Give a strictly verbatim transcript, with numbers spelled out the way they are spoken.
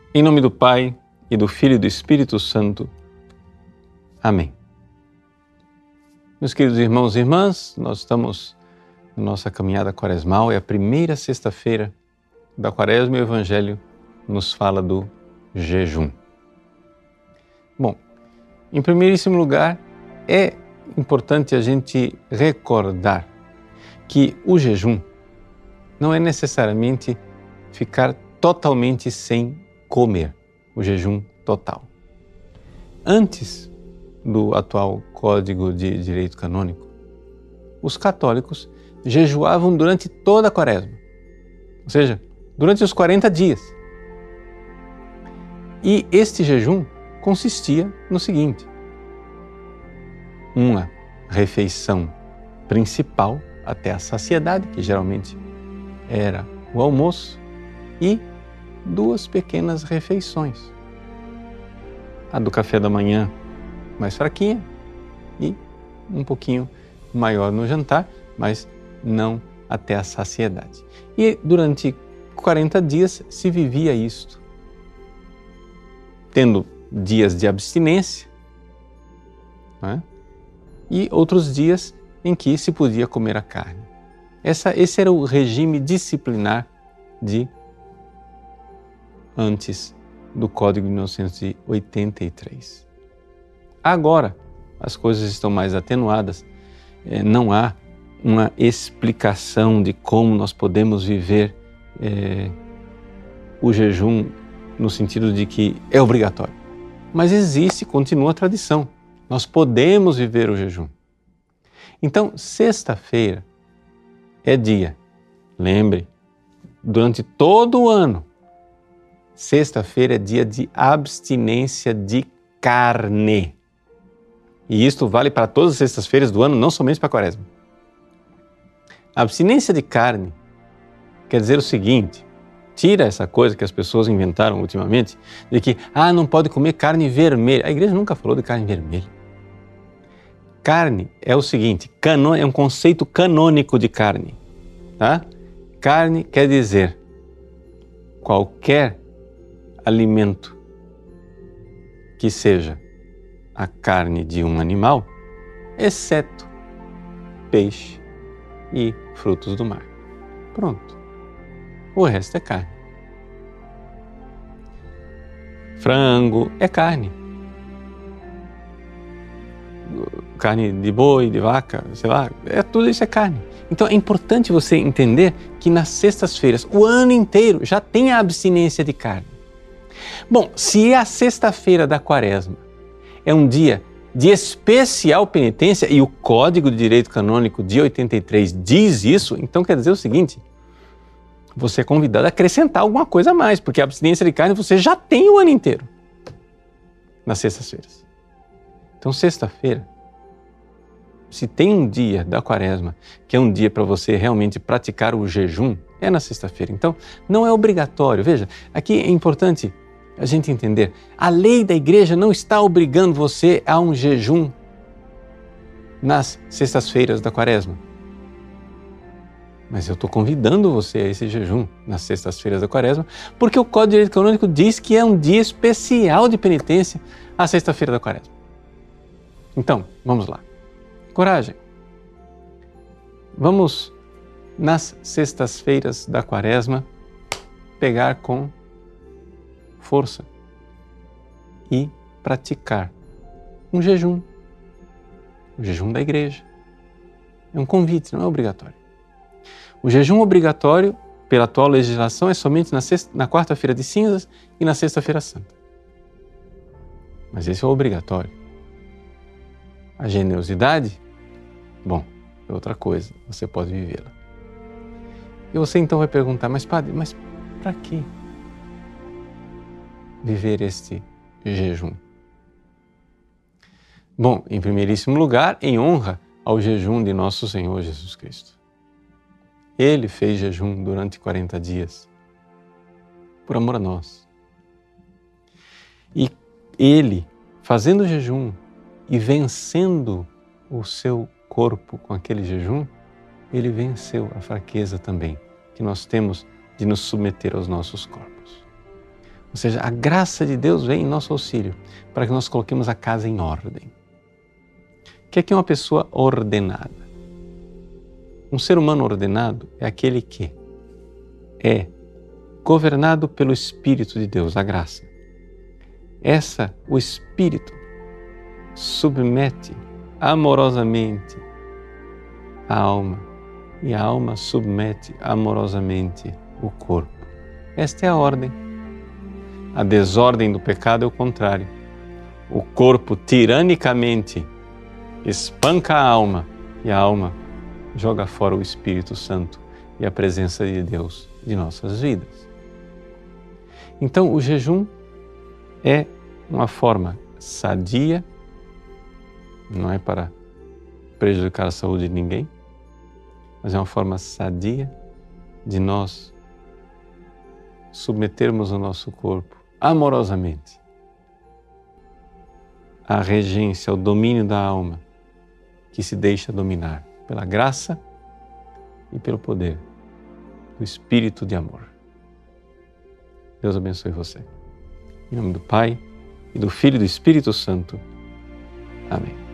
Em nome do Pai, e do Filho e do Espírito Santo. Amém. Meus queridos irmãos e irmãs, nós estamos na nossa caminhada quaresmal, é a primeira sexta-feira da Quaresma e o Evangelho nos fala do jejum. Bom, em primeiríssimo lugar, é importante a gente recordar que o jejum não é necessariamente ficar totalmente sem comer, o jejum total. Antes do atual Código de Direito Canônico, os católicos jejuavam durante toda a Quaresma, ou seja, durante os quarenta dias. E este jejum consistia no seguinte: uma refeição principal até a saciedade, que geralmente era o almoço, e duas pequenas refeições. A do café da manhã mais fraquinha e um pouquinho maior no jantar, mas não até a saciedade. E durante quarenta dias se vivia isto, tendo dias de abstinência, né? E outros dias em que se podia comer a carne. Essa, esse era o regime disciplinar de antes do Código de mil novecentos e oitenta e três. Agora, as coisas estão mais atenuadas, é, não há uma explicação de como nós podemos viver é, o jejum no sentido de que é obrigatório. Mas existe, continua a tradição. Nós podemos viver o jejum. Então, sexta-feira é dia, lembre, durante todo o ano, sexta-feira é dia de abstinência de carne. E isto vale para todas as sextas-feiras do ano, não somente para a Quaresma. A abstinência de carne quer dizer o seguinte: tira essa coisa que as pessoas inventaram ultimamente, de que, ah, não pode comer carne vermelha. A igreja nunca falou de carne vermelha. Carne é o seguinte, cano, é um conceito canônico de carne. Tá? Carne quer dizer qualquer alimento que seja a carne de um animal, exceto peixe e frutos do mar. Pronto. O resto é carne. Frango é carne. Carne de boi, de vaca, sei lá, é, tudo isso é carne. Então é importante você entender que nas sextas-feiras, o ano inteiro, já tem a abstinência de carne. Bom, se a sexta-feira da Quaresma é um dia de especial penitência, e o Código de Direito Canônico de oitenta e três diz isso, então quer dizer o seguinte: você é convidado a acrescentar alguma coisa a mais, porque a abstinência de carne você já tem o ano inteiro, nas sextas-feiras. Então, sexta-feira, se tem um dia da Quaresma que é um dia para você realmente praticar o jejum, é na sexta-feira. Então, não é obrigatório. Veja, aqui é importante a gente entender, a lei da igreja não está obrigando você a um jejum nas sextas-feiras da Quaresma. Mas eu estou convidando você a esse jejum nas sextas-feiras da Quaresma, porque o Código de Direito Canônico diz que é um dia especial de penitência a sexta-feira da Quaresma. Então, vamos lá. Coragem. Vamos, nas sextas-feiras da Quaresma, pegar com força e praticar um jejum. O jejum da igreja. É um convite, não é obrigatório. O jejum obrigatório, pela atual legislação, é somente na, sexta, na quarta-feira de cinzas e na sexta-feira santa. Mas esse é o obrigatório. A generosidade, bom, é outra coisa, você pode vivê-la. E você então vai perguntar, mas padre, mas para que viver este jejum? Bom, em primeiríssimo lugar, em honra ao jejum de nosso Senhor Jesus Cristo. Ele fez jejum durante quarenta dias, por amor a nós. E ele, fazendo jejum e vencendo o seu corpo com aquele jejum, ele venceu a fraqueza também que nós temos de nos submeter aos nossos corpos. Ou seja, a graça de Deus vem em nosso auxílio para que nós coloquemos a casa em ordem. O que é que é uma pessoa ordenada? Um ser humano ordenado é aquele que é governado pelo Espírito de Deus, a graça. Essa, o Espírito, submete amorosamente a alma e a alma submete amorosamente o corpo. Esta é a ordem. A desordem do pecado é o contrário. O corpo tiranicamente espanca a alma e a alma joga fora o Espírito Santo e a presença de Deus de nossas vidas. Então, o jejum é uma forma sadia, não é para prejudicar a saúde de ninguém, mas é uma forma sadia de nós submetermos o nosso corpo amorosamente à regência, ao domínio da alma, que se deixa dominar pela graça e pelo poder do Espírito de amor. Deus abençoe você. Em nome do Pai, e do Filho e do Espírito Santo. Amém.